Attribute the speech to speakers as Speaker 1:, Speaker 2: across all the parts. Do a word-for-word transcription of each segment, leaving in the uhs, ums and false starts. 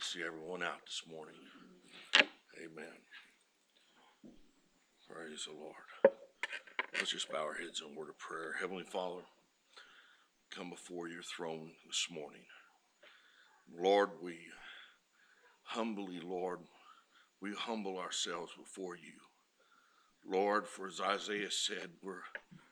Speaker 1: to see everyone out this morning. Amen. Praise the Lord. Let's just bow our heads in a word of prayer. Heavenly Father, come before your throne this morning. Lord, we humbly, Lord, we humble ourselves before you. Lord, for as Isaiah said, we're,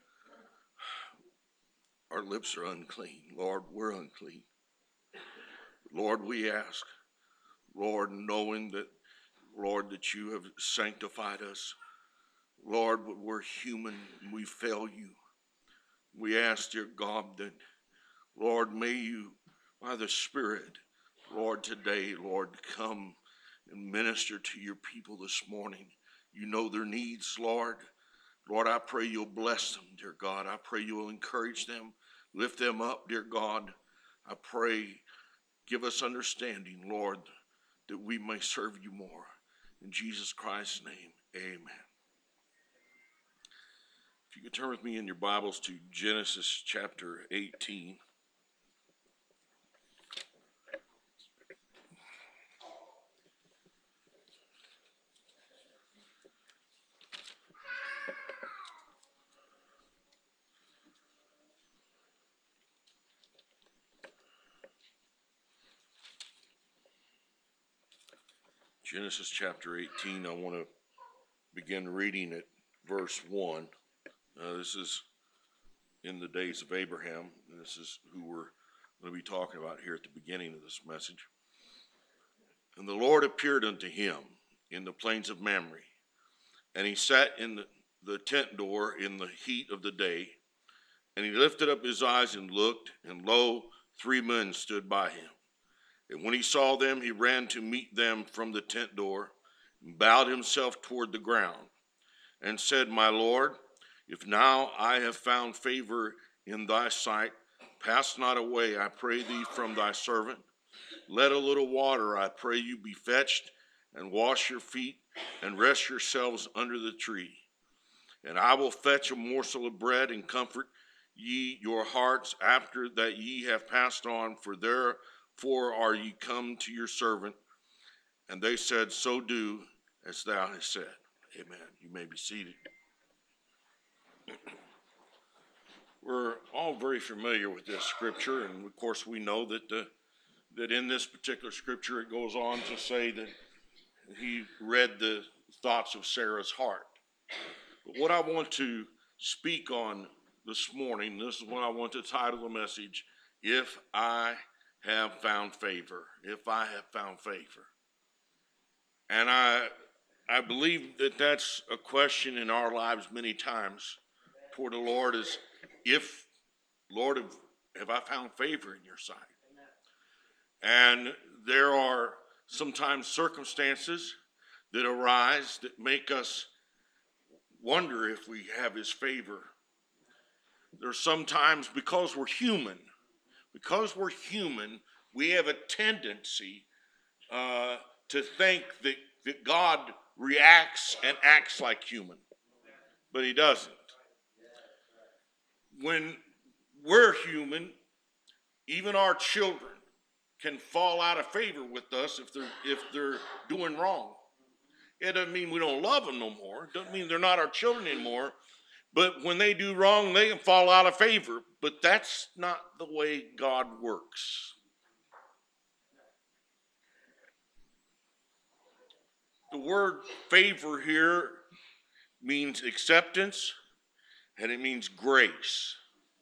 Speaker 1: our lips are unclean. Lord, we're unclean. Lord, we ask, Lord, knowing that, Lord, that you have sanctified us. Lord, but we're human and we fail you. We ask, dear God, that, Lord, may you, by the Spirit, Lord, today, Lord, come and minister to your people this morning. You know their needs, Lord. Lord, I pray you'll bless them, dear God. I pray you will encourage them, lift them up, dear God. I pray, give us understanding, Lord, that we may serve you more. In Jesus Christ's name, amen. If you could turn with me in your Bibles to Genesis chapter eighteen. Genesis chapter eighteen, I want to begin reading at verse one. Uh, this is in the days of Abraham, and this is who we're going to be talking about here at the beginning of this message. And the Lord appeared unto him in the plains of Mamre, and he sat in the, the tent door in the heat of the day, and he lifted up his eyes and looked, and lo, three men stood by him. And when he saw them, he ran to meet them from the tent door, and bowed himself toward the ground, and said, My Lord, if now I have found favor in thy sight, pass not away, I pray thee, from thy servant. Let a little water, I pray you, be fetched, and wash your feet, and rest yourselves under the tree. And I will fetch a morsel of bread, and comfort ye your hearts after that ye have passed on, for therefore are ye come to your servant. And they said, So do as thou hast said. Amen. You may be seated. We're all very familiar with this scripture, and of course we know that the, that in this particular scripture it goes on to say that he read the thoughts of Sarah's heart. But what I want to speak on this morning, this is what I want to title the message, If I Have Found Favor. If I have found favor. And I I believe that that's a question in our lives many times toward the Lord is, if, Lord, have, have I found favor in your sight? And there are sometimes circumstances that arise that make us wonder if we have his favor. There's sometimes, because we're human, because we're human, we have a tendency uh, to think that, that God reacts and acts like human, but he doesn't. When we're human, even our children can fall out of favor with us if they're if they're doing wrong. It doesn't mean we don't love them no more. It doesn't mean they're not our children anymore. But when they do wrong, they can fall out of favor. But that's not the way God works. The word favor here means acceptance, and it means grace.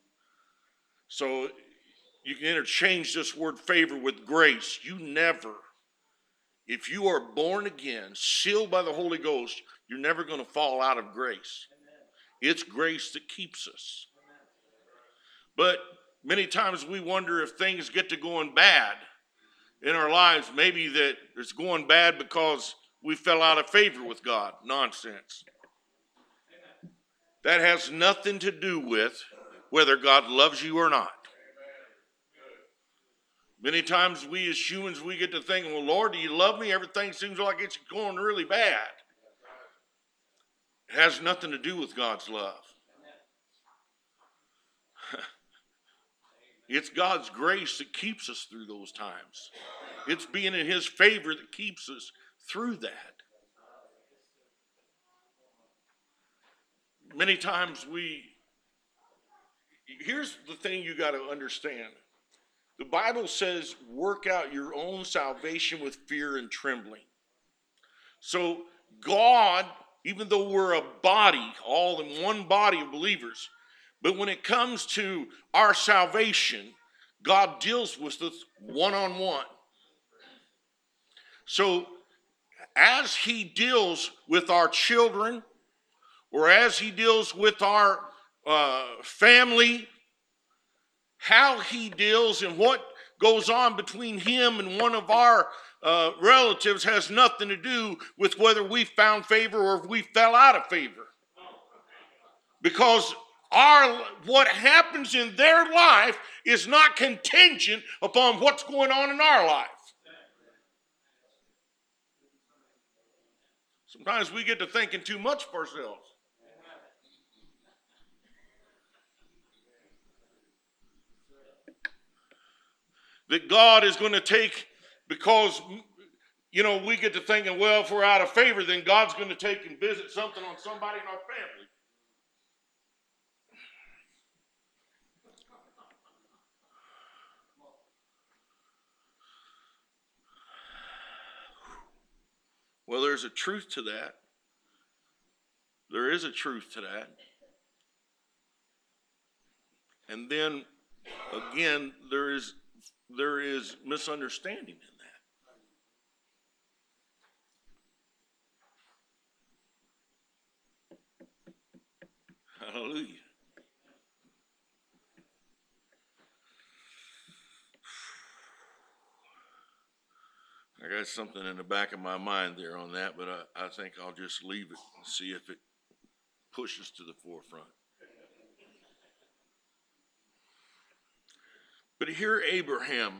Speaker 1: So you can interchange this word favor with grace. You never, if you are born again, sealed by the Holy Ghost, you're never going to fall out of grace. It's grace that keeps us. But many times we wonder if things get to going bad in our lives, maybe that it's going bad because we fell out of favor with God. Nonsense. That has nothing to do with whether God loves you or not. Many times we as humans, we get to thinking, well, Lord, do you love me? Everything seems like it's going really bad. It has nothing to do with God's love. It's God's grace that keeps us through those times. It's being in his favor that keeps us through that. Many times we, here's the thing you got to understand. The Bible says, work out your own salvation with fear and trembling. So God, even though we're a body, all in one body of believers, but when it comes to our salvation, God deals with us one-on-one. So as he deals with our children, or as he deals with our uh, family, how he deals and what goes on between him and one of our uh, relatives has nothing to do with whether we found favor or if we fell out of favor. Because our what happens in their life is not contingent upon what's going on in our life. Sometimes we get to thinking too much of ourselves. That God is going to take, because, you know, we get to thinking, well, if we're out of favor, then God's going to take and visit something on somebody in our family. Well, there's a truth to that. There is a truth to that. And then, again, there is there is misunderstanding in that. Hallelujah. I got something in the back of my mind there on that, but I, I think I'll just leave it and see if it pushes to the forefront. But here Abraham,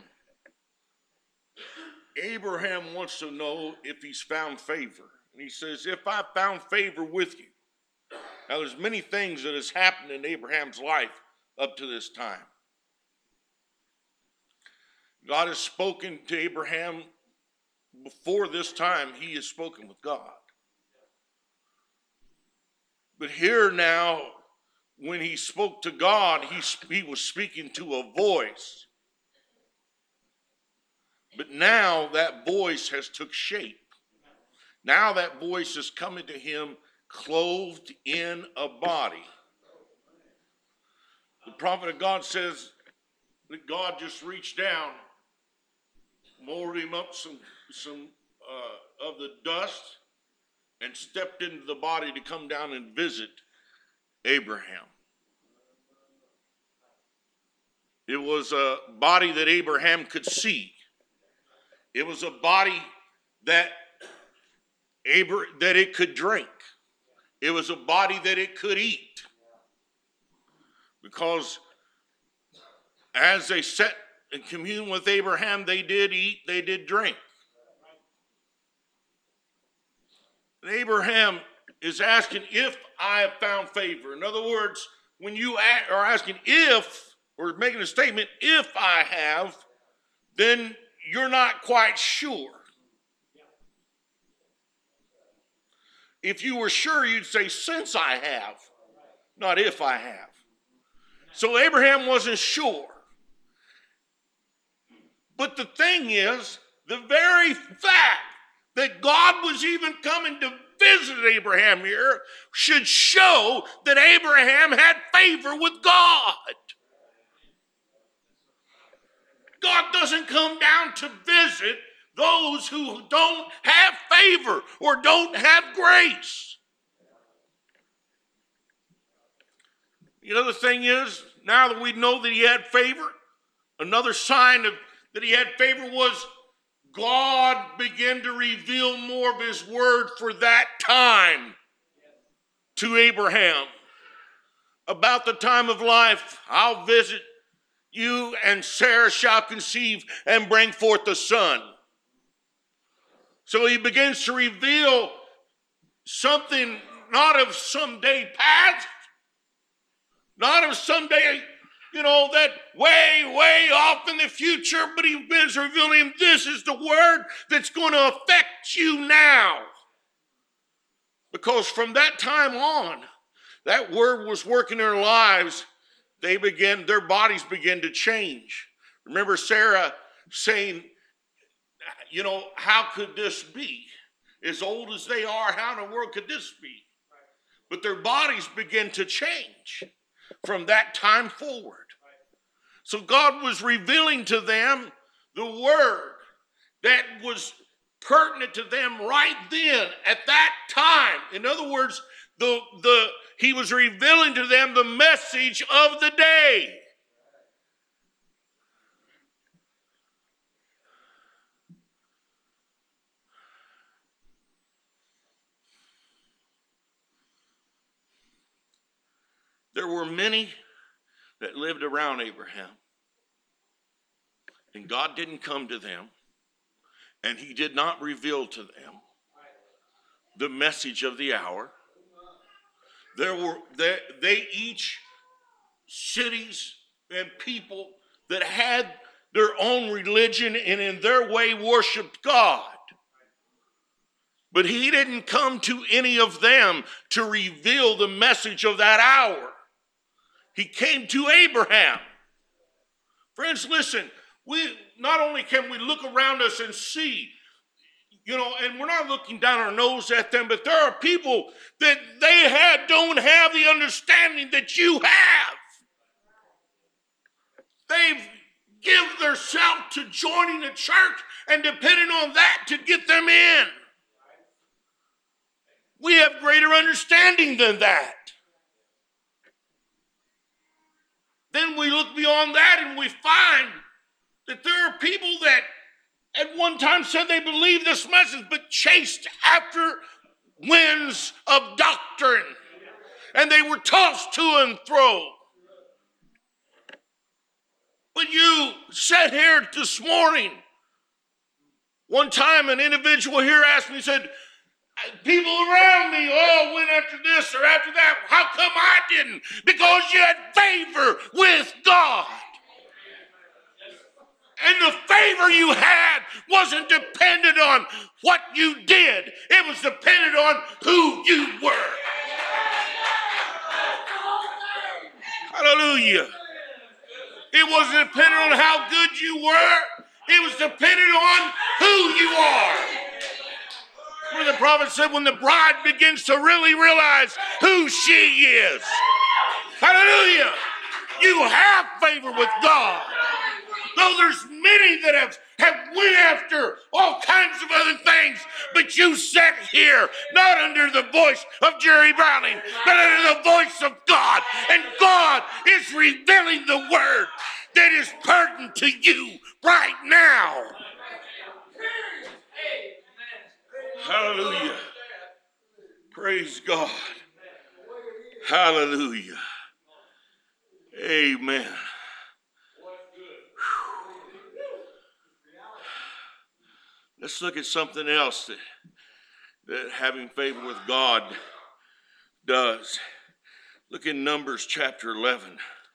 Speaker 1: Abraham wants to know if he's found favor. And he says, if I found favor with you. Now there's many things that has happened in Abraham's life up to this time. God has spoken to Abraham. Before this time, he has spoken with God. But here now, when he spoke to God, he, he was speaking to a voice. But now that voice has took shape. Now that voice is coming to him clothed in a body. The prophet of God says that God just reached down, molded him up some, some uh, of the dust, and stepped into the body to come down and visit Abraham. It was a body that Abraham could see. It was a body that Abra- that it could drink. It was a body that it could eat. Because as they sat in commune with Abraham, they did eat, they did drink. And Abraham is asking if I have found favor. In other words, when you are asking if, or making a statement, if I have, then you're not quite sure. If you were sure, you'd say, since I have, not if I have. So Abraham wasn't sure. But the thing is, the very fact that God was even coming to visit Abraham here should show that Abraham had favor with God. God doesn't come down to visit those who don't have favor or don't have grace. The other thing is, now that we know that he had favor, another sign of that he had favor was God began to reveal more of his word for that time to Abraham. About the time of life, I'll visit you, and Sarah shall conceive and bring forth a son. So he begins to reveal something not of some day past, not of some day you know, that way, way off in the future, but he is revealing him, this is the word that's going to affect you now. Because from that time on, that word was working in their lives. They began, their bodies began to change. Remember Sarah saying, you know, how could this be? As old as they are, how in the world could this be? But their bodies began to change from that time forward. So God was revealing to them the word that was pertinent to them right then at that time. In other words, the, the, he was revealing to them the message of the day. There were many that lived around Abraham, and God didn't come to them, and he did not reveal to them the message of the hour. There were they, they each cities and people that had their own religion and in their way worshiped God. But he didn't come to any of them to reveal the message of that hour. He came to Abraham. Friends, listen, we not only can we look around us and see, you know, and we're not looking down our nose at them, but there are people that they had, don't have the understanding that you have. They've given themselves to joining a church and depending on that to get them in. We have greater understanding than that. Then we look beyond that and we find that there are people that at one time said they believed this message, but chased after winds of doctrine. And they were tossed to and fro. But you sat here this morning. One time an individual here asked me, he said, people around me all went after this or after that. How come I didn't? Because you had favor with God. And the favor you had wasn't dependent on what you did. It was dependent on who you were. Hallelujah. It wasn't dependent on how good you were. It was dependent on who you are. Where the prophet said, when the bride begins to really realize who she is. Hallelujah. You have favor with God. Though there's many that have, have went after all kinds of other things, but you sat here not under the voice of Jerry Browning, but under the voice of God. And God is revealing the word that is pertinent to you right now. Hallelujah. Praise God. Hallelujah. Amen. Let's look at something else that, that having favor with God does. Look in Numbers chapter eleven.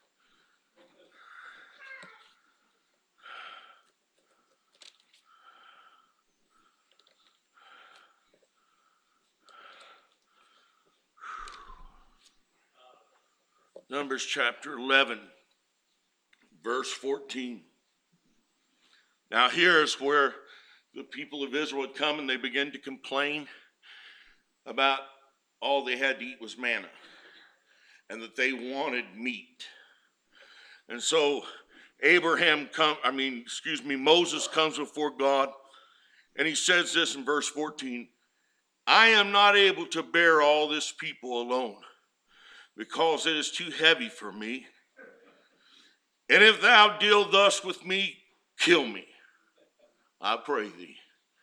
Speaker 1: Numbers chapter eleven, verse fourteen. Now here's where the people of Israel had come and they began to complain about all they had to eat was manna and that they wanted meat. And so Abraham come, I mean, excuse me, Moses comes before God and he says this in verse fourteen, I am not able to bear all this people alone, because it is too heavy for me. And if thou deal thus with me, kill me, I pray thee.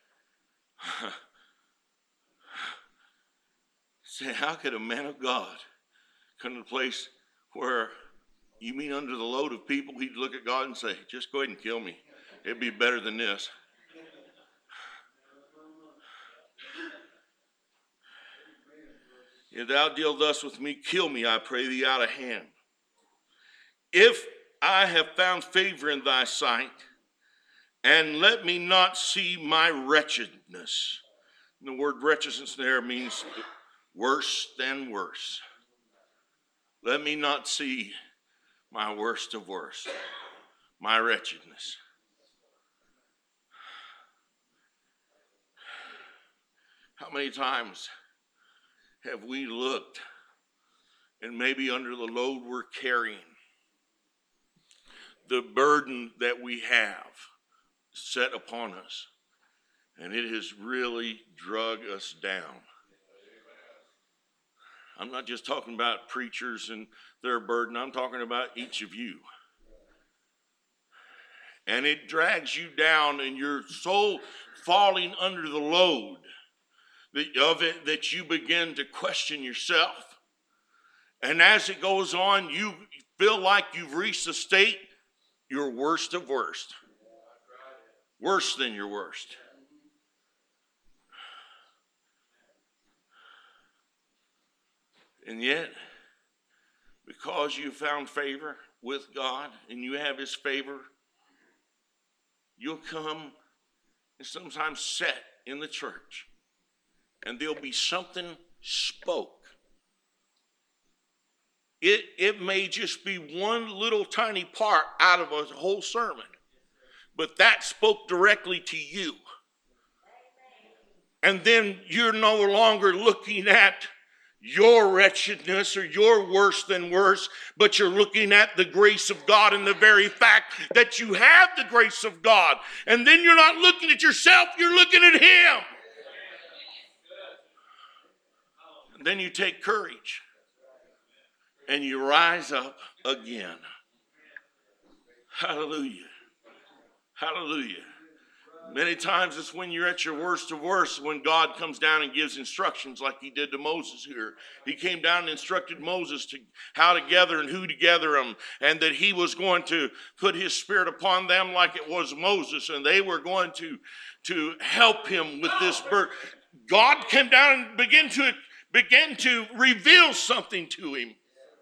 Speaker 1: Say, how could a man of God come to a place where, you mean under the load of people, he'd look at God and say, just go ahead and kill me. It'd be better than this. If thou deal thus with me, kill me, I pray thee, out of hand. If I have found favor in thy sight, and let me not see my wretchedness. And the word wretchedness there means worse than worse. Let me not see my worst of worst, my wretchedness. How many times have we looked and maybe under the load we're carrying, the burden that we have set upon us, and it has really drug us down? I'm not just talking about preachers and their burden. I'm talking about each of you. And it drags you down, and you're so falling under the load of it that you begin to question yourself. And as it goes on, you feel like you've reached a state, your worst of worst. Worse than your worst. And yet, because you found favor with God and you have his favor, you'll come and sometimes sit in the church and there'll be something spoke. It, it may just be one little tiny part out of a whole sermon, but that spoke directly to you. And then you're no longer looking at your wretchedness or your worse than worse, but you're looking at the grace of God and the very fact that you have the grace of God. And then you're not looking at yourself, you're looking at him. And then you take courage and you rise up again. Hallelujah. Hallelujah. Many times it's when you're at your worst of worst when God comes down and gives instructions like he did to Moses here. He came down and instructed Moses to how to gather and who to gather them, and that he was going to put his spirit upon them like it was Moses, and they were going to, to help him with this burden. God came down and began to, began to reveal something to him.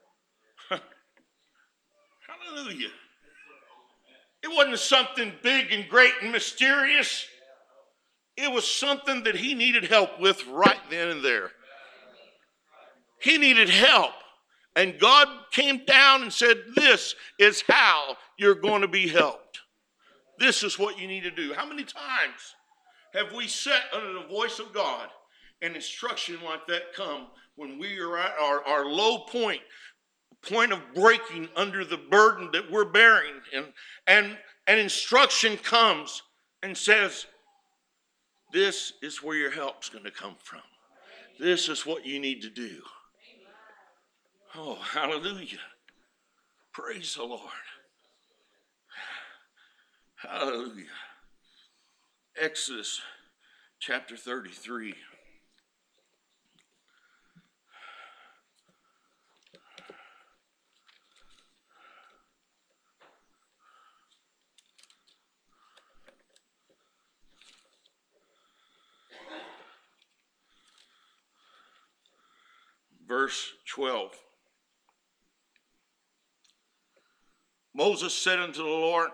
Speaker 1: Hallelujah. It wasn't something big and great and mysterious. It was something that he needed help with right then and there. He needed help. And God came down and said, this is how you're going to be helped. This is what you need to do. How many times have we sat under the voice of God and instruction like that come when we are at our, our low point, point of breaking under the burden that we're bearing, and and and instruction comes and says, this is where your help's going to come from. This is what you need to do. Oh, hallelujah. Praise the Lord. Hallelujah. Exodus chapter thirty-three. Verse twelve. Moses said unto the Lord,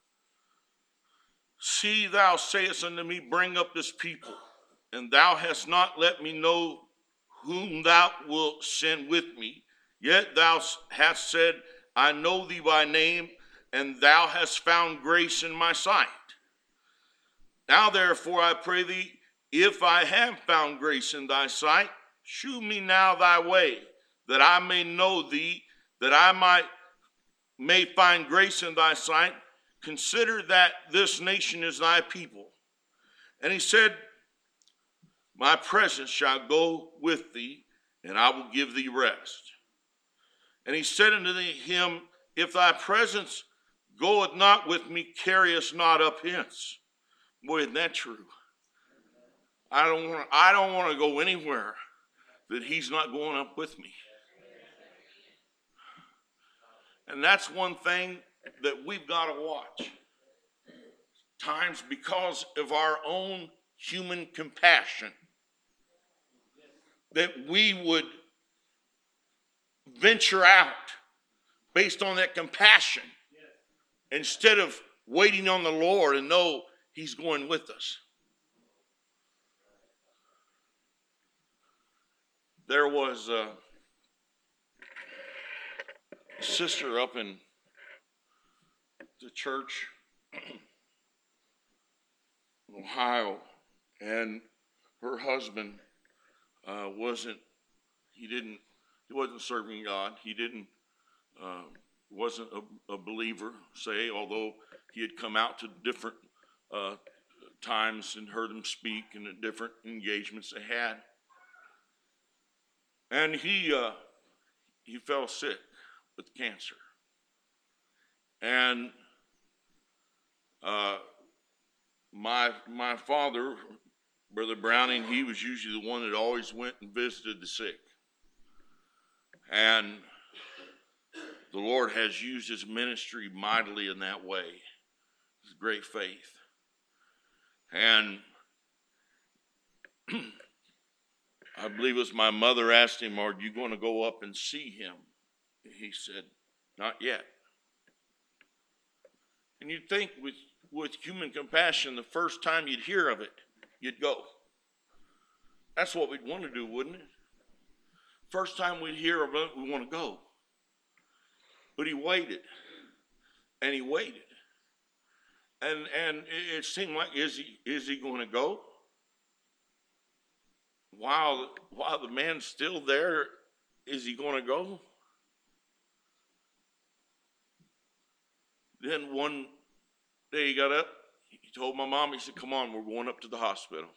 Speaker 1: see, thou sayest unto me, bring up this people, and thou hast not let me know whom thou wilt send with me. Yet thou hast said, I know thee by name, and thou hast found grace in my sight. Now therefore I pray thee, if I have found grace in thy sight, shew me now thy way, that I may know thee, that I might may find grace in thy sight. Consider that this nation is thy people. And he said, my presence shall go with thee, and I will give thee rest. And he said unto him, if thy presence goeth not with me, carry us not up hence. Boy, isn't that true? I don't want I don't want to go anywhere that he's not going up with me. And that's one thing that we've got to watch. Times because of our own human compassion, that we would venture out based on that compassion instead of waiting on the Lord and know He's going with us. There was a sister up in the church in Ohio, and her husband uh, wasn't, he didn't, he wasn't serving God. He didn't, uh, wasn't a, a believer, say, although he had come out to different uh, times and heard them speak and the different engagements they had. And he uh, he fell sick with cancer. And uh, my my father, Brother Browning, he was usually the one that always went and visited the sick. And the Lord has used his ministry mightily in that way. It's great faith. And I believe it was my mother asked him, "Are you going to go up and see him?" He said, "Not yet." And you'd think with, with human compassion, the first time you'd hear of it, you'd go. That's what we'd want to do, wouldn't it? First time we'd hear of it, we want to go. But he waited. And he waited. And and it seemed like, is he is he going to go? While, while the man's still there, is he going to go? Then one day he got up, he told my mom, he said, "Come on, we're going up to the hospital."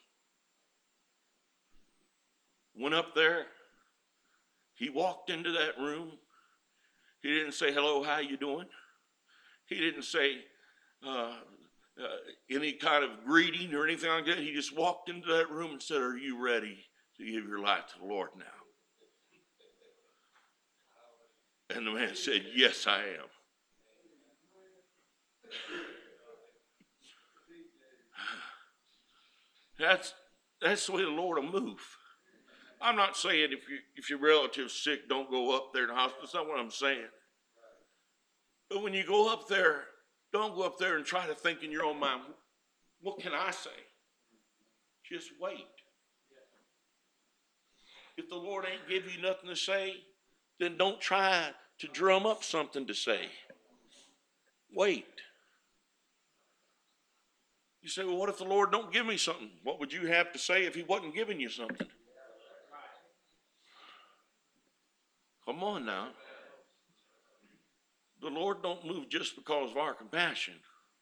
Speaker 1: Went up there. He walked into that room. He didn't say, "Hello, how you doing?" He didn't say uh, uh, any kind of greeting or anything like that. He just walked into that room and said, "Are you ready to give your life to the Lord now?" And the man said, "Yes, I am." That's that's the way the Lord will move. I'm not saying if you if your relative's sick, don't go up there to the hospital. That's not what I'm saying. But when you go up there, don't go up there and try to think in your own mind, what can I say? Just wait. If the Lord ain't give you nothing to say, then don't try to drum up something to say. Wait. You say, "Well, what if the Lord don't give me something?" What would you have to say if he wasn't giving you something? Come on now. The Lord don't move just because of our compassion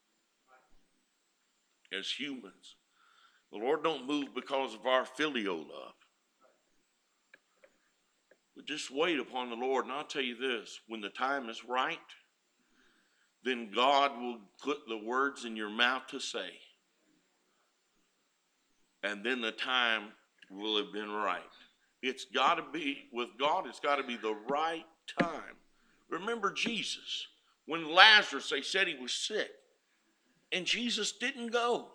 Speaker 1: as humans. The Lord don't move because of our filial love. But just wait upon the Lord. And I'll tell you this, when the time is right, then God will put the words in your mouth to say. And then the time will have been right. It's got to be, with God, it's got to be the right time. Remember Jesus, when Lazarus, they said he was sick, and Jesus didn't go.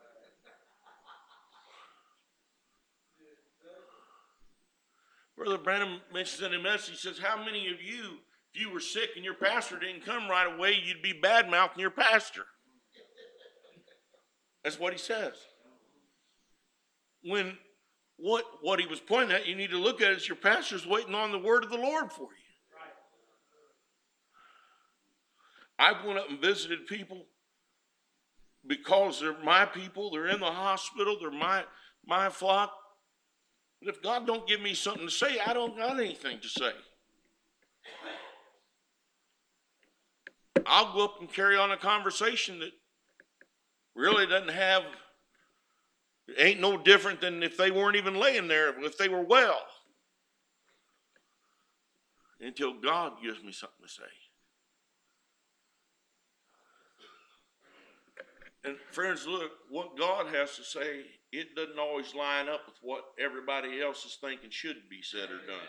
Speaker 1: Brother Branham mentions in a message, he says, how many of you, if you were sick and your pastor didn't come right away, you'd be bad-mouthing your pastor? That's what he says. When what, what he was pointing at, you need to look at is your pastor's waiting on the word of the Lord for you. I've went up and visited people because they're my people, they're in the hospital, they're my, my flock. But if God don't give me something to say, I don't got anything to say. I'll go up and carry on a conversation that really doesn't have, it ain't no different than if they weren't even laying there, if they were well. Until God gives me something to say. And friends, look, what God has to say, it doesn't always line up with what everybody else is thinking should be said or done.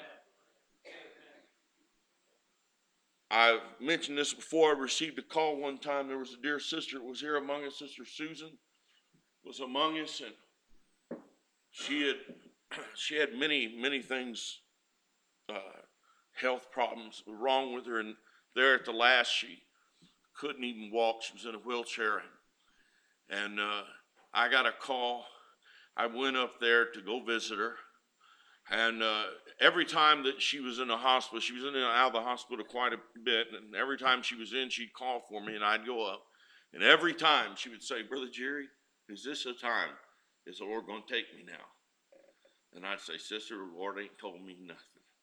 Speaker 1: I've mentioned this before. I received a call one time. There was a dear sister that was here among us. Sister Susan was among us, and she had she had many, many things, uh, health problems wrong with her. And there at the last, she couldn't even walk. She was in a wheelchair. And uh, I got a call. I went up there to go visit her. And uh, every time that she was in the hospital, she was in and out of the hospital quite a bit. And every time she was in, she'd call for me, and I'd go up. And every time she would say, Brother Jerry, is this a time? Is the Lord going to take me now? And I'd say, Sister, the Lord ain't told me nothing.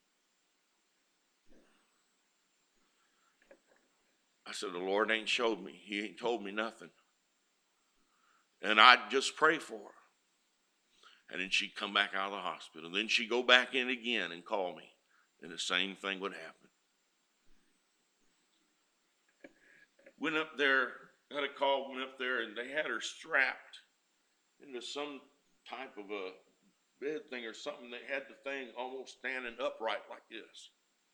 Speaker 1: I said, the Lord ain't showed me. He ain't told me nothing. And I'd just pray for her. And then she'd come back out of the hospital. Then she'd go back in again and call me. And the same thing would happen. Went up there, got a call, went up there, and they had her strapped into some type of a bed thing or something. They had the thing almost standing upright like this.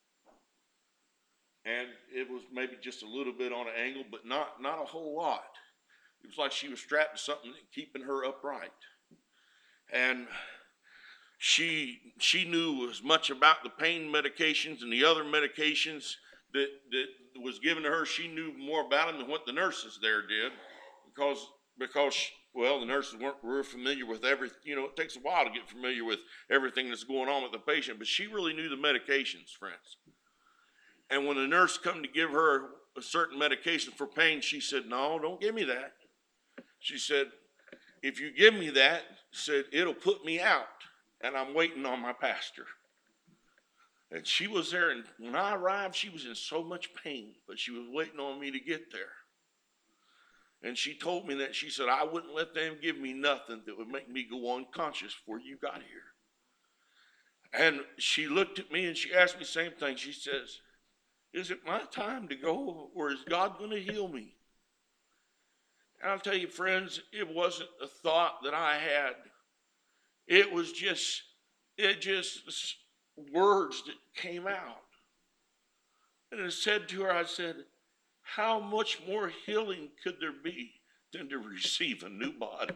Speaker 1: And it was maybe just a little bit on an angle, but not, not a whole lot. It was like she was strapped to something keeping her upright. And she she knew as much about the pain medications and the other medications that, that was given to her. She knew more about them than what the nurses there did, because because well, the nurses weren't real familiar with everything. You know, it takes a while to get familiar with everything that's going on with the patient, but she really knew the medications, friends. And when the nurse come to give her a certain medication for pain, she said, "No, don't give me that." She said, "If you give me that," said, "it'll put me out, and I'm waiting on my pastor." And she was there, and when I arrived, she was in so much pain, but she was waiting on me to get there. And she told me that, she said, "I wouldn't let them give me nothing that would make me go unconscious before you got here." And she looked at me, and she asked me the same thing. She says, "Is it my time to go, or is God going to heal me?" And I'll tell you, friends, it wasn't a thought that I had. It was just, it just words that came out. And I said to her, I said, how much more healing could there be than to receive a new body?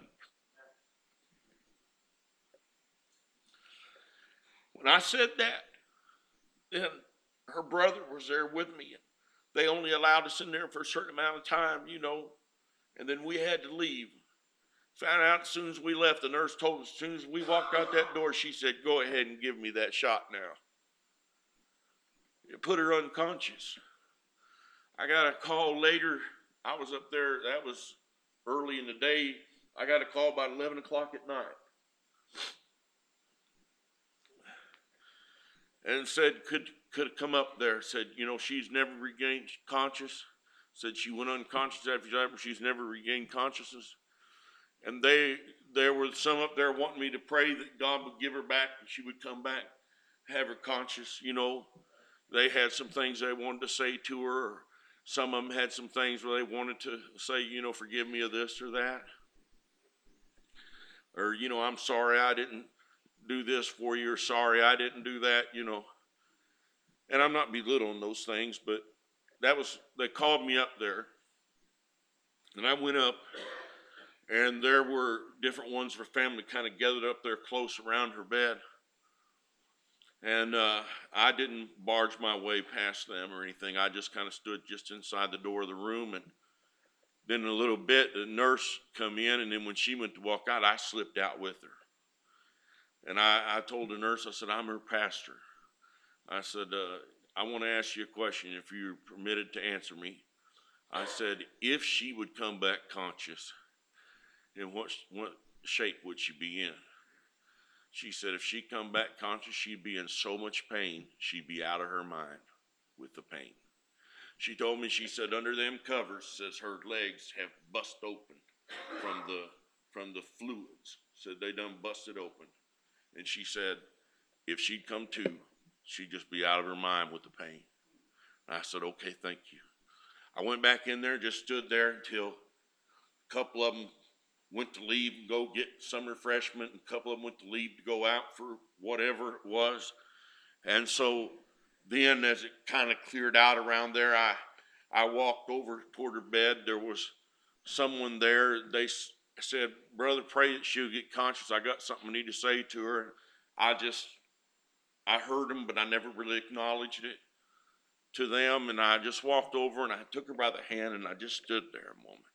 Speaker 1: When I said that, then her brother was there with me. They only allowed us in there for a certain amount of time, you know. And then we had to leave. Found out as soon as we left, the nurse told us, as soon as we walked out that door, she said, "Go ahead and give me that shot now." It put her unconscious. I got a call later. I was up there. That was early in the day. I got a call about eleven o'clock at night. And said, could could come up there. Said, you know, she's never regained conscious. Said she went unconscious after that, she's never regained consciousness. And they, there were some up there wanting me to pray that God would give her back and she would come back, have her conscious. You know, they had some things they wanted to say to her, or some of them had some things where they wanted to say, you know, forgive me of this or that. Or, you know, I'm sorry I didn't do this for you, or sorry I didn't do that, you know. And I'm not belittling those things, but that was, they called me up there. And I went up, and there were different ones for family kind of gathered up there close around her bed. And uh, I didn't barge my way past them or anything. I just kind of stood just inside the door of the room. And then in a little bit, the nurse come in, and then when she went to walk out, I slipped out with her. And I, I told the nurse, I said, "I'm her pastor." I said, uh, "I want to ask you a question, if you're permitted to answer me." I said, "If she would come back conscious, in what, what shape would she be in?" She said, "If she come back conscious, she'd be in so much pain, she'd be out of her mind with the pain." She told me, she said, under them covers, says her legs have bust open from the, from the fluids. Said they done busted open. And she said, if she'd come to, she'd just be out of her mind with the pain. And I said, "Okay, thank you." I went back in there, just stood there until a couple of them went to leave and go get some refreshment, and a couple of them went to leave to go out for whatever it was. And so then as it kind of cleared out around there, I, I walked over toward her bed. There was someone there. They said, "Brother, pray that she'll get conscious. I got something I need to say to her." I just, I heard them, but I never really acknowledged it. to them, and I just walked over and I took her by the hand and I just stood there a moment.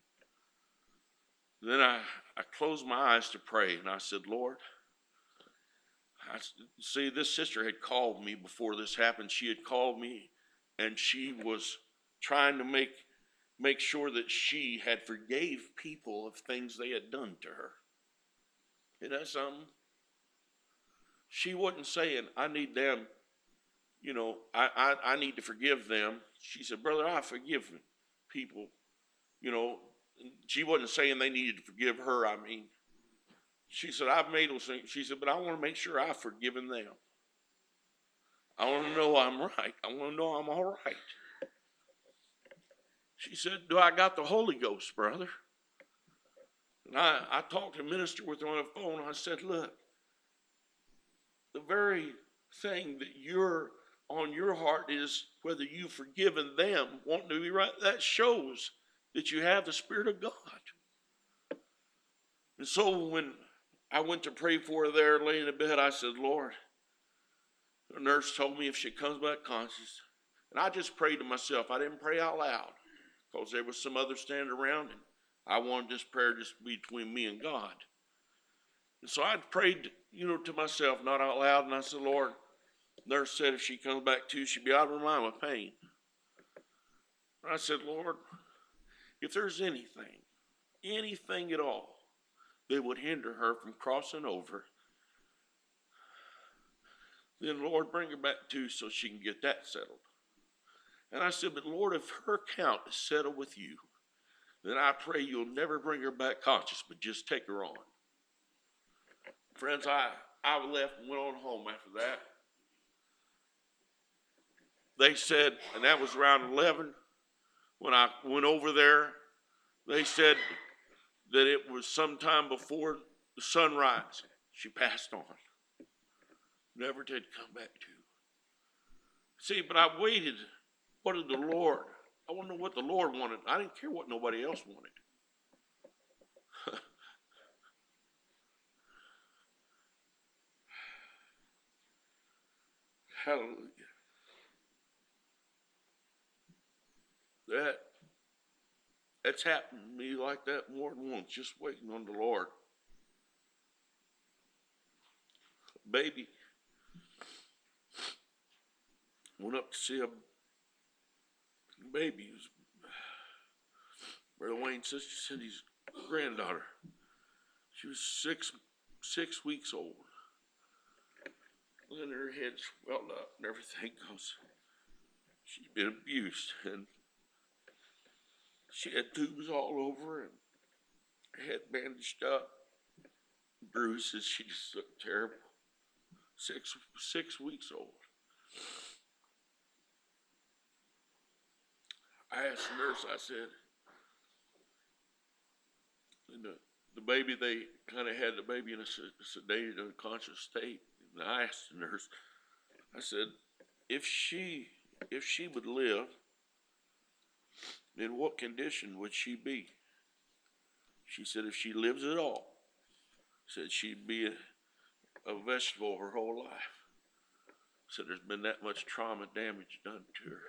Speaker 1: Then I, I closed my eyes to pray, and I said, Lord, I see, this sister had called me before this happened. She had called me, and she was trying to make make sure that she had forgave people of things they had done to her. Isn't that something? She wasn't saying, I need them, you know, I, I, I need to forgive them. She said, brother, I forgive people. You know, she wasn't saying they needed to forgive her, I mean. She said, I've made those things. She said, but I want to make sure I've forgiven them. I want to know I'm right. I want to know I'm all right. She said, do I got the Holy Ghost, brother? And I, I talked to a minister with her on the phone. I said, look, the very thing that you're on your heart is whether you've forgiven them, wanting to be right. That shows that you have the Spirit of God. And so when I went to pray for her there, laying in bed, I said, Lord, the nurse told me if she comes back conscious. And I just prayed to myself. I didn't pray out loud because there was some others standing around, and I wanted this prayer just to be between me and God. And so I prayed, you know, to myself, not out loud, and I said, Lord, the nurse said if she comes back to, she'll be out of her mind with pain. And I said, Lord, if there's anything, anything at all that would hinder her from crossing over, then Lord, bring her back to so she can get that settled. And I said, but Lord, if her count is settled with you, then I pray you'll never bring her back conscious, but just take her on. Friends, I, I left and went on home after that. They said, and that was around eleven, when I went over there, they said that it was sometime before the sunrise. She passed on. Never did come back to. See, but I waited. What did the Lord? I want to know what the Lord wanted. I didn't care what nobody else wanted. Hallelujah. That, that's happened to me like that more than once, just waiting on the Lord. Baby went up to see a baby. Brother Wayne's sister Cindy's granddaughter. She was six six weeks old. And her head swelled up and everything goes. She'd been abused, and she had tubes all over and her head bandaged up, bruises. She just looked terrible. Six six weeks old. I asked the nurse, I said, and the, the baby, they kind of had the baby in a sedated, unconscious state. And I asked the nurse, I said, if she, if she would live, in what condition would she be? She said, if she lives at all, said she'd be a, a vegetable her whole life. Said there's been that much trauma damage done to her.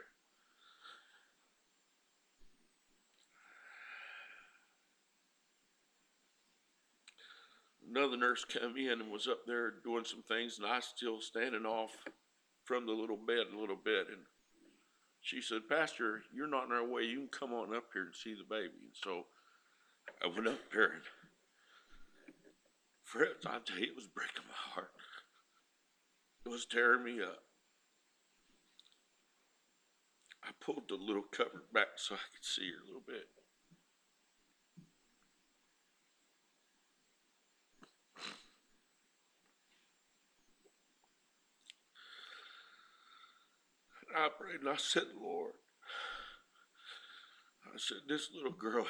Speaker 1: Another nurse came in and was up there doing some things, and I still standing off from the little bed a little bit. And she said, Pastor, you're not in our way. You can come on up here and see the baby. And so I went up there, and friends, I tell you, it was breaking my heart. It was tearing me up. I pulled the little cover back so I could see her a little bit. I prayed and I said, Lord, I said, this little girl,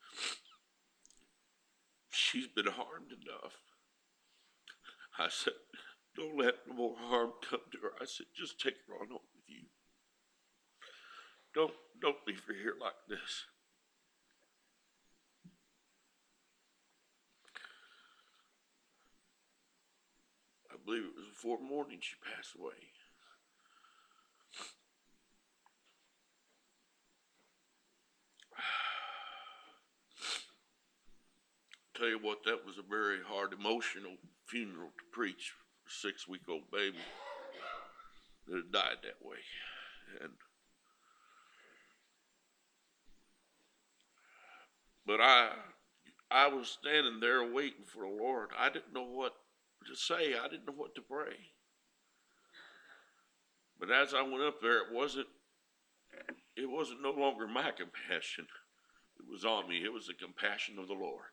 Speaker 1: she's been harmed enough. I said, don't let no more harm come to her. I said, just take her on home with you. Don't, don't leave her here like this. I believe it was before morning she passed away. tell you what, that was a very hard, emotional funeral to preach for a six-week-old baby that had died that way. And but I, I was standing there waiting for the Lord. I didn't know what to say. I didn't know what to pray. But as I went up there, it wasn't, it wasn't no longer my compassion that was on me. It was the compassion of the Lord.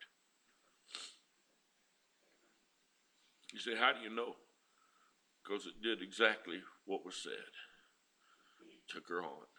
Speaker 1: You say, how do you know? Because it did exactly what was said. It took her on.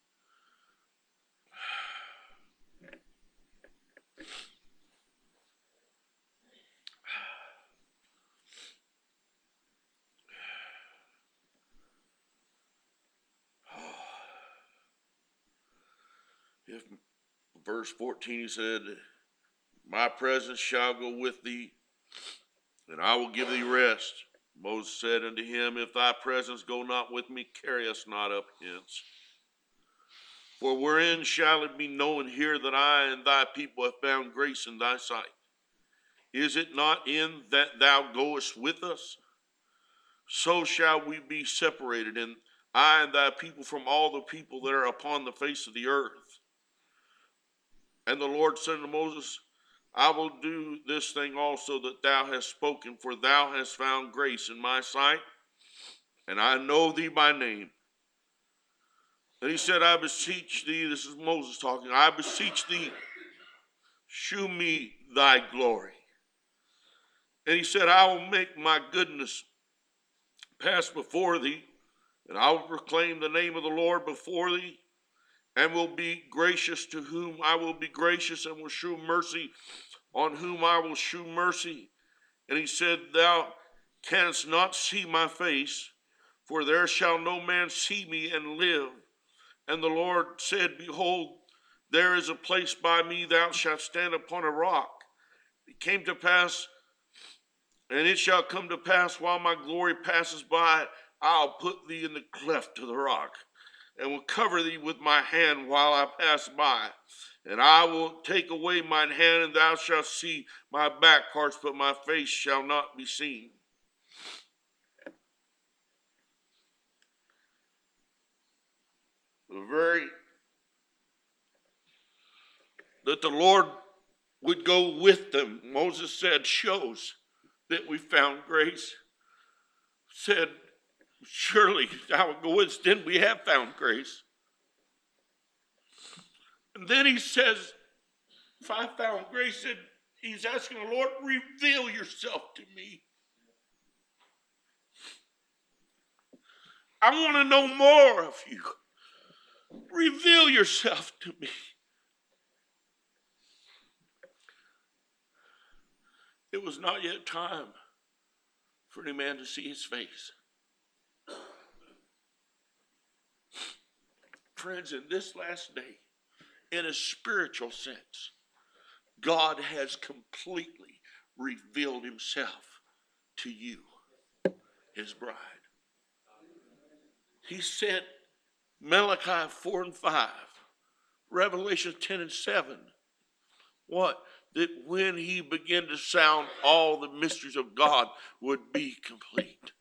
Speaker 1: If verse fourteen, he said, my presence shall go with thee, and I will give thee rest. Moses said unto him, if thy presence go not with me, carry us not up hence. For wherein shall it be known here that I and thy people have found grace in thy sight? Is it not in that thou goest with us? So shall we be separated, and I and thy people from all the people that are upon the face of the earth. And the Lord said unto Moses, I will do this thing also that thou hast spoken, for thou hast found grace in my sight, and I know thee by name. And he said, I beseech thee, this is Moses talking, I beseech thee, shew me thy glory. And he said, I will make my goodness pass before thee, and I will proclaim the name of the Lord before thee, and will be gracious to whom I will be gracious, and will shew mercy on whom I will shew mercy. And he said, thou canst not see my face, for there shall no man see me and live. And the Lord said, behold, there is a place by me, thou shalt stand upon a rock. It came to pass, and it shall come to pass while my glory passes by, I'll put thee in the cleft of the rock, and will cover thee with my hand while I pass by. And I will take away mine hand, and thou shalt see my back parts, but my face shall not be seen. The very, that the Lord would go with them, Moses said, shows that we found grace. Said, surely thou wilt go with us, then we have found grace. And then he says, if I found grace, and he's asking the Lord, reveal yourself to me. I want to know more of you. Reveal yourself to me. It was not yet time for any man to see his face. Friends, in this last day, in a spiritual sense, God has completely revealed himself to you, his bride. He sent Malachi four and five, Revelation ten and seven. What? That when he began to sound, all the mysteries of God would be complete.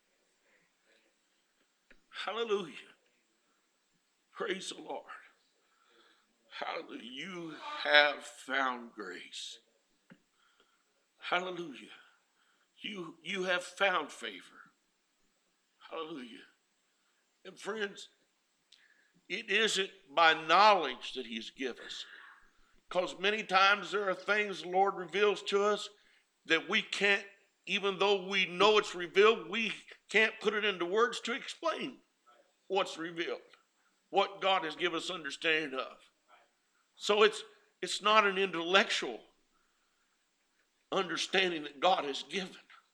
Speaker 1: Hallelujah. Praise the Lord. Hallelujah. You have found grace. Hallelujah. You, you have found favor. Hallelujah. And friends, it isn't by knowledge that he's given us. Because many times there are things the Lord reveals to us that we can't, even though we know it's revealed, we can't put it into words to explain what's revealed, what God has given us understanding of. So it's it's not an intellectual understanding that God has given.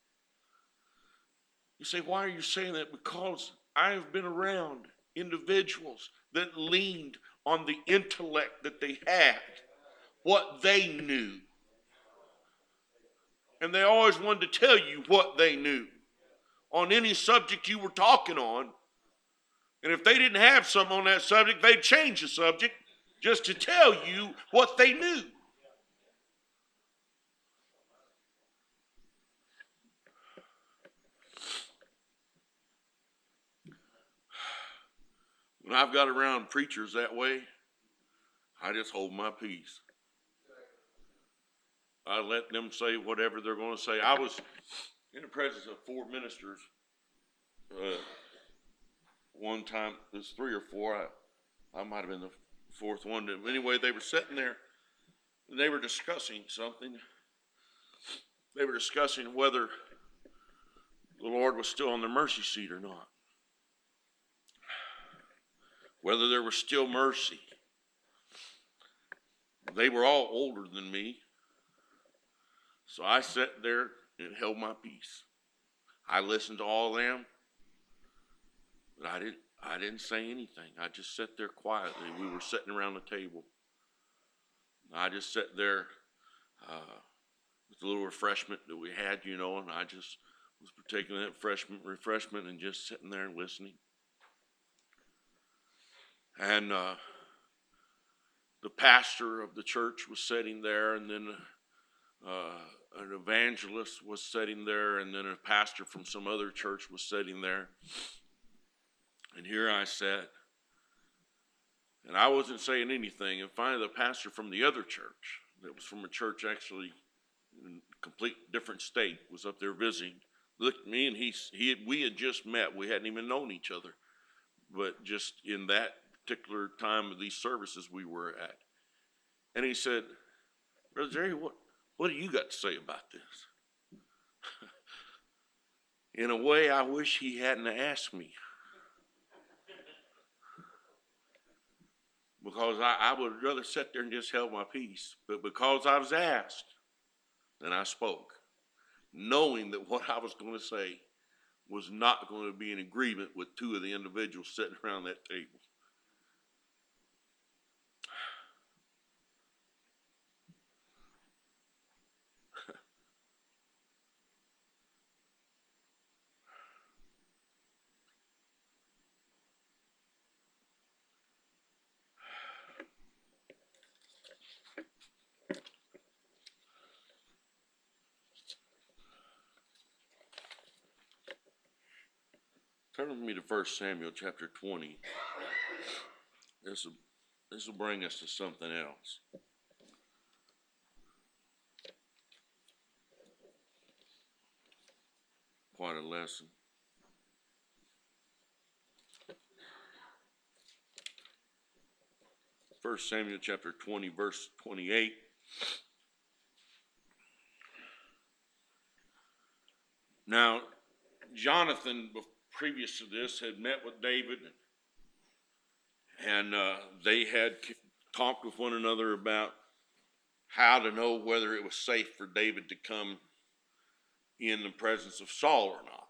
Speaker 1: You say, why are you saying that? Because I have been around individuals that leaned on the intellect that they had, what they knew. And they always wanted to tell you what they knew on any subject you were talking on. And if they didn't have something on that subject, they'd change the subject just to tell you what they knew. when I've got around preachers that way, I just hold my peace. I let them say whatever they're going to say. I was in the presence of four ministers uh, one time. There's three or four. I, I might have been the fourth one. Anyway, they were sitting there and they were discussing something. They were discussing whether the Lord was still on the mercy seat or not. Whether there was still mercy. They were all older than me. So I sat there and held my peace. I listened to all of them, but I didn't I didn't say anything. I just sat there quietly. We were sitting around the table. I just sat there uh, with a little refreshment that we had, you know, and I just was partaking of that refreshment, refreshment and just sitting there and listening. And uh, the pastor of the church was sitting there, and then uh, an evangelist was sitting there, and then a pastor from some other church was sitting there. And here I sat, and I wasn't saying anything. And finally, the pastor from the other church, that was from a church actually in a complete different state, was up there visiting. Looked at me, and he, he had, we had just met. We hadn't even known each other. But just in that particular time of these services we were at. And he said, Brother Jerry, what, what do you got to say about this? In a way, I wish he hadn't asked me. Because I, I would rather sit there and just held my peace. But because I was asked, then I spoke. Knowing that what I was going to say was not going to be in agreement with two of the individuals sitting around that table. Turn with me to First Samuel chapter twenty. This will, this will bring us to something else. Quite a lesson. First Samuel chapter twenty, verse twenty-eight. Now, Jonathan, previous to this, had met with David, and uh, they had talked with one another about how to know whether it was safe for David to come in the presence of Saul or not.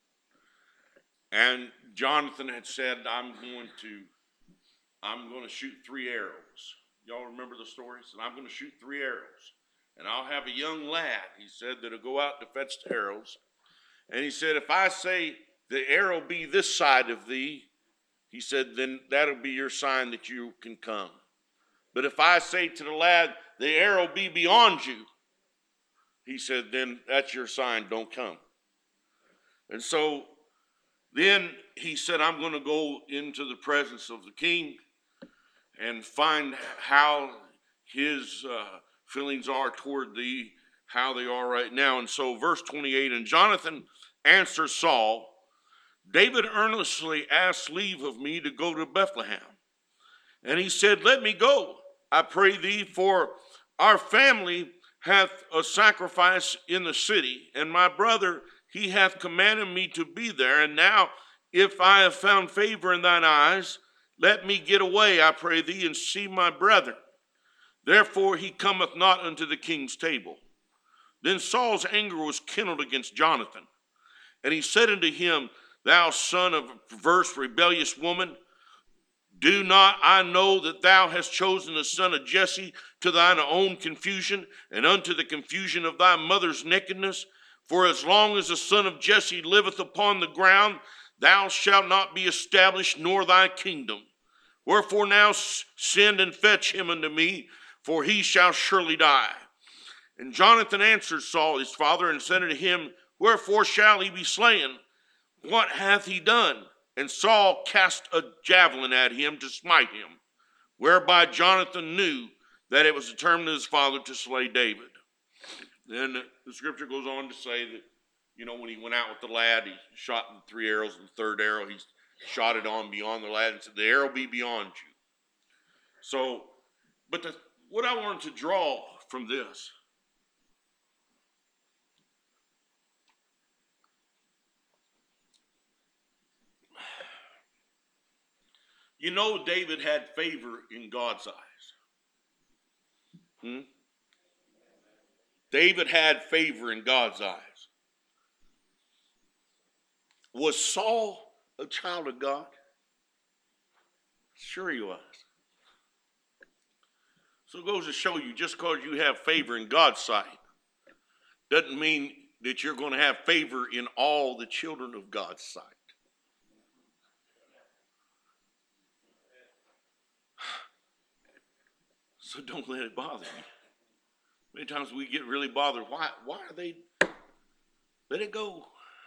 Speaker 1: And Jonathan had said, I'm going to, I'm going to shoot three arrows. Y'all remember the story? He said, I'm going to shoot three arrows. And I'll have a young lad, he said, that'll go out to fetch the arrows. And he said, if I say the arrow be this side of thee, he said, then that'll be your sign that you can come. But if I say to the lad, the arrow be beyond you, he said, then that's your sign, don't come. And so then he said, I'm going to go into the presence of the king and find how his uh, feelings are toward thee, how they are right now. And so verse twenty-eight, and Jonathan answered Saul, David earnestly asked leave of me to go to Bethlehem. And he said, let me go, I pray thee, for our family hath a sacrifice in the city, and my brother, he hath commanded me to be there. And now, if I have found favor in thine eyes, let me get away, I pray thee, and see my brethren. Therefore he cometh not unto the king's table. Then Saul's anger was kindled against Jonathan, and he said unto him, thou son of a perverse, rebellious woman, do not I know that thou hast chosen the son of Jesse to thine own confusion, and unto the confusion of thy mother's nakedness? For as long as the son of Jesse liveth upon the ground, thou shalt not be established, nor thy kingdom. Wherefore now send and fetch him unto me, for he shall surely die. And Jonathan answered Saul his father, and said unto him, wherefore shall he be slain? What hath he done? And Saul cast a javelin at him to smite him, whereby Jonathan knew that it was determined of his father to slay David. Then the scripture goes on to say that, you know, when he went out with the lad, he shot the three arrows, and the third arrow, he shot it on beyond the lad and said, the arrow be beyond you. So, but the, what I wanted to draw from this, you know, David had favor in God's eyes. Hmm? David had favor in God's eyes. Was Saul a child of God? Sure he was. So it goes to show you, just because you have favor in God's sight doesn't mean that you're going to have favor in all the children of God's sight. So don't let it bother you. Many times we get really bothered. Why, why are they? Let it go.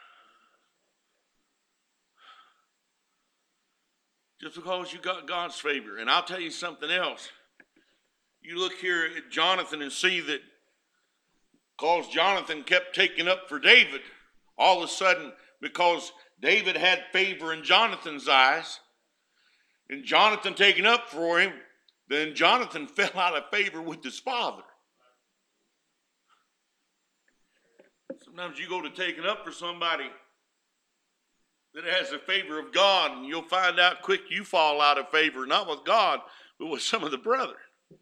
Speaker 1: Just because you got God's favor. And I'll tell you something else. You look here at Jonathan and see that because Jonathan kept taking up for David, all of a sudden, because David had favor in Jonathan's eyes, and Jonathan taking up for him, then Jonathan fell out of favor with his father. Sometimes you go to taking up for somebody that has the favor of God, and you'll find out quick you fall out of favor, not with God, but with some of the brethren.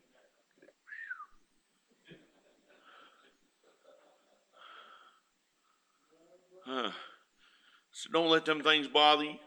Speaker 1: Huh. So don't let them things bother you.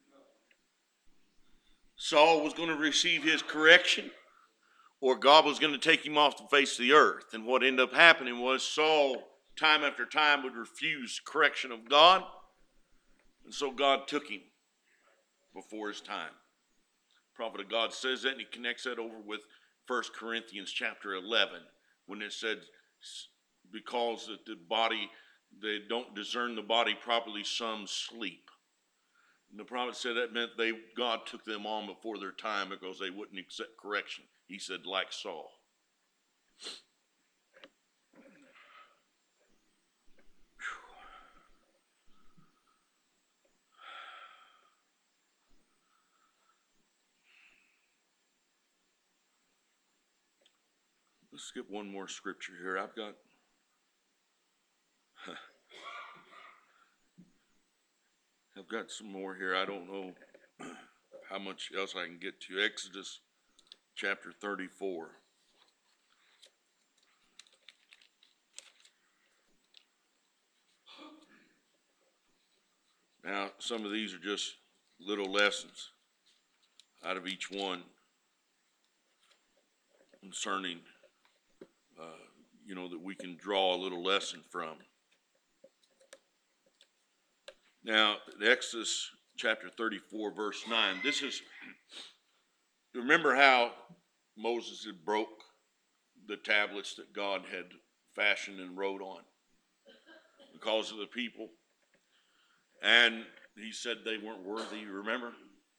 Speaker 1: Saul was going to receive his correction, or God was going to take him off the face of the earth. And what ended up happening was Saul, time after time, would refuse correction of God. And so God took him before his time. The prophet of God says that, and he connects that over with First Corinthians chapter eleven, when it said, because that the body, they don't discern the body properly, some sleep. And the prophet said that meant they God took them on before their time because they wouldn't accept correction. He said, like Saul. Let's skip one more scripture here. I've got I've got some more here. I don't know how much else I can get to. Exodus chapter thirty-four. Now, some of these are just little lessons out of each one concerning, uh, you know, that we can draw a little lesson from. Now, Exodus chapter thirty-four, verse nine. This is, remember how Moses had broke the tablets that God had fashioned and wrote on because of the people? And he said they weren't worthy, remember?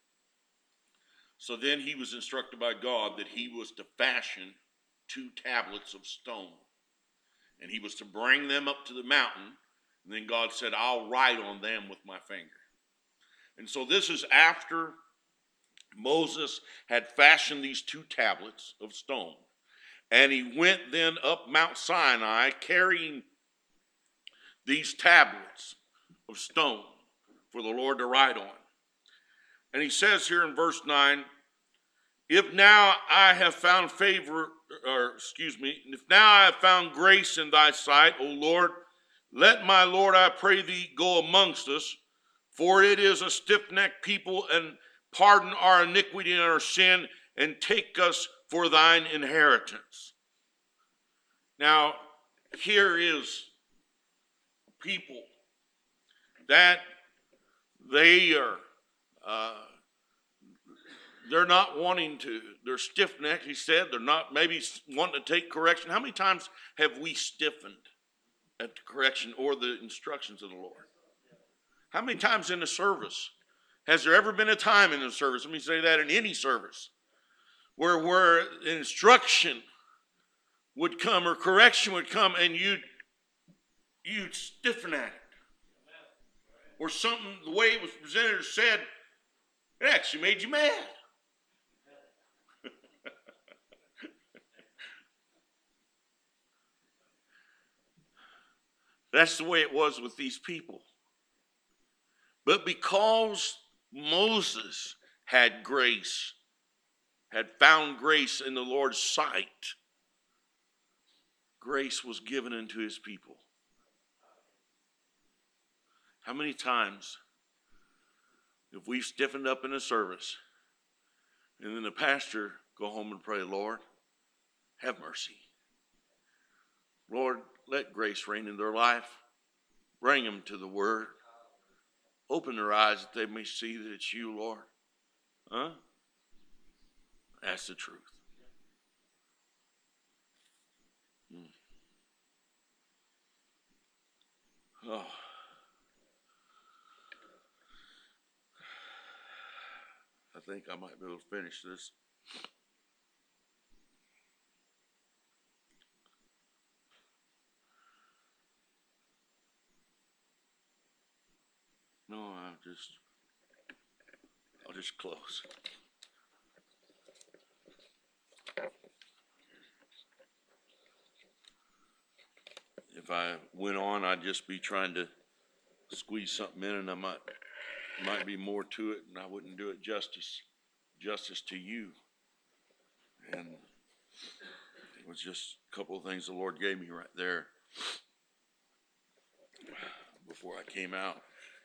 Speaker 1: So then he was instructed by God that he was to fashion two tablets of stone. And he was to bring them up to the mountain. And then God said, I'll write on them with my finger. And so this is after Moses had fashioned these two tablets of stone. And he went then up Mount Sinai carrying these tablets of stone for the Lord to write on. And he says here in verse nine, if now I have found favor, or excuse me, if now I have found grace in thy sight, O Lord, let my Lord, I pray thee, go amongst us, for it is a stiff-necked people, and pardon our iniquity and our sin, and take us for thine inheritance. Now, here is people that they are, uh, they're not wanting to, they're stiff-necked, he said. They're not maybe wanting to take correction. How many times have we stiffened at the correction or the instructions of the Lord? How many times in the service Has there ever been a time in the service, let me say that in any service, where, where instruction would come or correction would come and you'd, you'd stiffen at it? Or something, the way it was presented or said, it actually made you mad. That's the way it was with these people. But because Moses had grace, had found grace in the Lord's sight, grace was given unto his people. How many times have we stiffened up in a service and then the pastor go home and pray, Lord, have mercy. Lord, let grace reign in their life. Bring them to the word. Open their eyes that they may see that it's you, Lord. Huh? That's the truth. Hmm. Oh. I think I might be able to finish this. No, I'll just, I'll just close. If I went on, I'd just be trying to squeeze something in, and I might, might be more to it, and I wouldn't do it justice, justice to you. And it was just a couple of things the Lord gave me right there before I came out.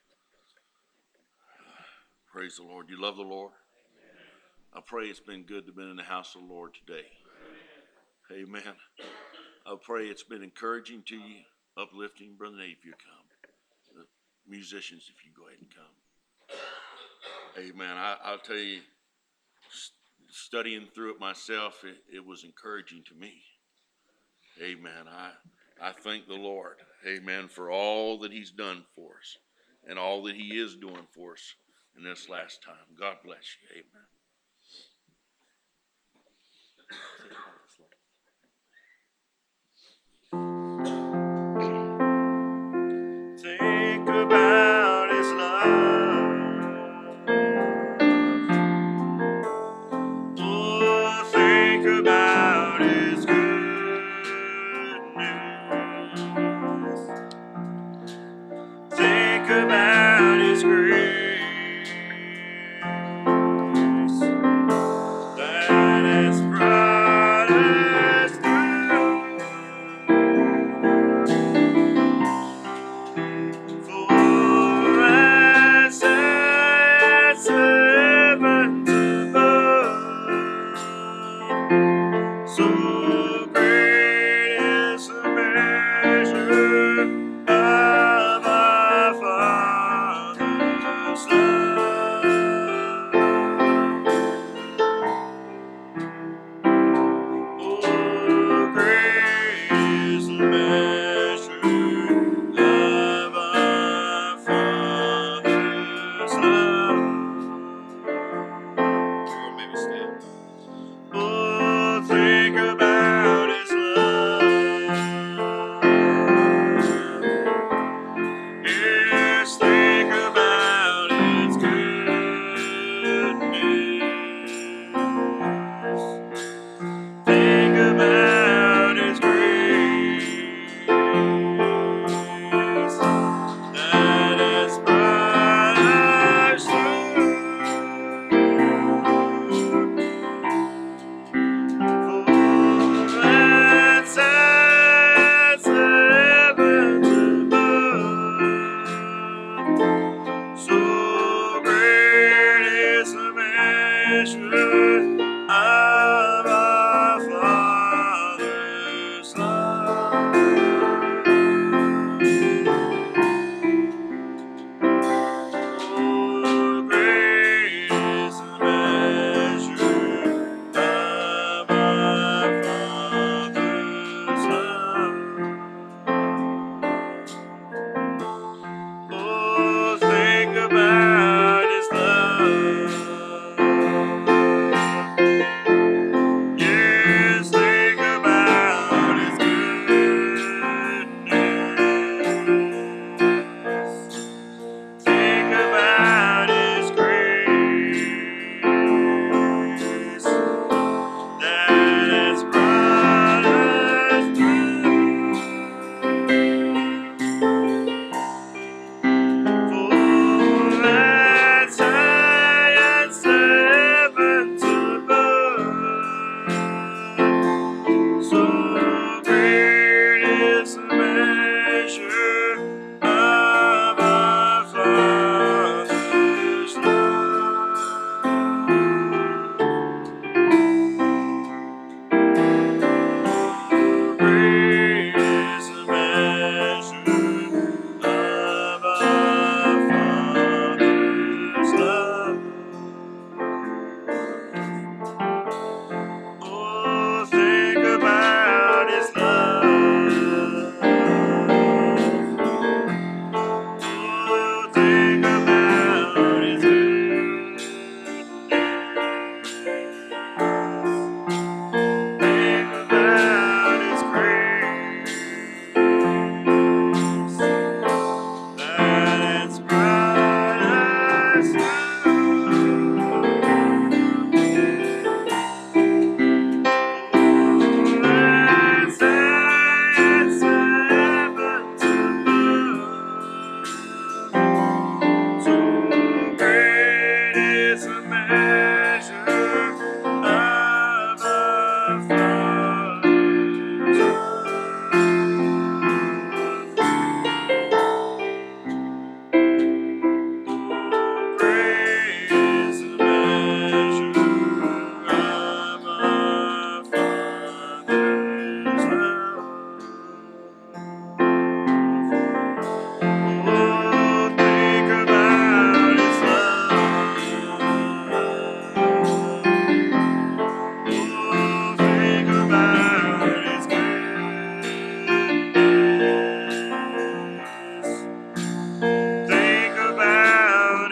Speaker 1: Praise the Lord. You love the Lord? Amen. I pray it's been good to have been in the house of the Lord today. Amen. Amen. I pray it's been encouraging to you, uplifting. Brother Nate, if you come. The musicians, if you go ahead and come. Amen. I, I'll tell you, studying through it myself, it, it was encouraging to me. Amen. I, I thank the Lord, amen, for all that he's done for us and all that he is doing for us in this last time. God bless you. Amen.
Speaker 2: Think about his love. Oh, think about his goodness. Think about his grace. That has brought us through. For as as heaven above, so great is the measure of our Father's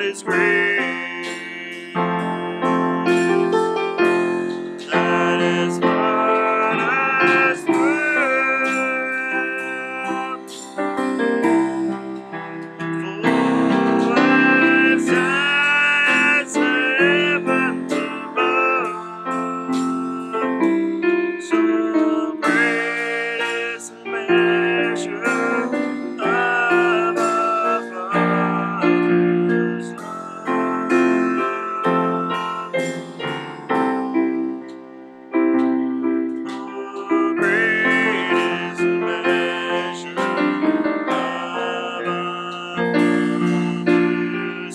Speaker 2: His grace. That is what us through. For as as heavens above, so great is the measure of our Father's love. Oh, great is the measure of our Father's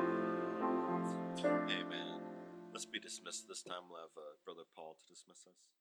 Speaker 2: love.
Speaker 3: Amen. Let's be dismissed this time. We'll have uh, Brother Paul to dismiss us.